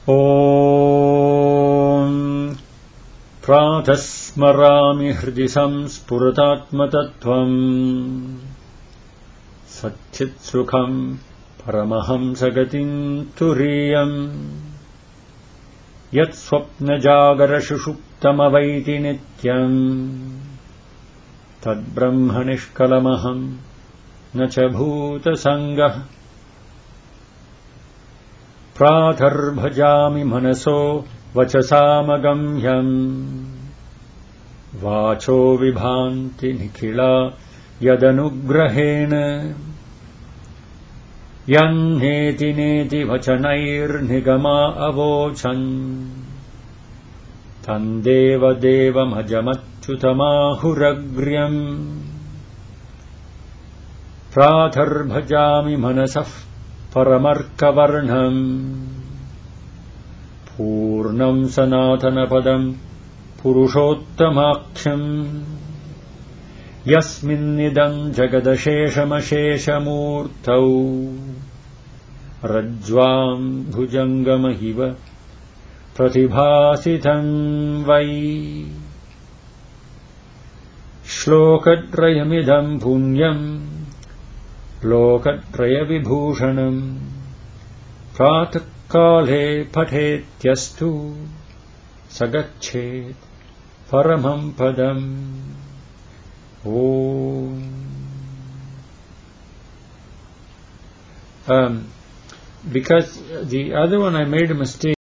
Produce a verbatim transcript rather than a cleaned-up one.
ॐ प्रातः स्मरामि हृदि संस्फुरतात्मतत्त्वम् सच्चित्सुखम् परमहंसगतिम् तुरीयम् यत्स्वप्नजागरसुषुप्तमवैति नित्यम् तद्ब्रह्म निष्कलमहम् न च भूतसङ्गः प्रातर्भजामि मनसो वचसामगम्यम् वाचो विभान्ति निखिला यदनुग्रहेण यन्नेति नेति वचनैर्निगमा अवोचन् तन्देवदेवमजमच्युतमाहुरग्र्यम् प्रातर्भजामि मनसः परमर्कवर्णम् पूर्णम् सनातनपदम् पुरुषोत्तमाख्यम् यस्मिन्निदम् जगदशेषमशेषमूर्तौ रज्ज्वाम् भुजङ्गमहिव प्रतिभासितम् वै श्लोकत्रयमिदम् पुण्यम् लोकत्रयविभूषणम् प्रातःकाले पठेत्यस्तु स गच्छेत् परमम् पदम् ॐ um, because the other one I made a mistake.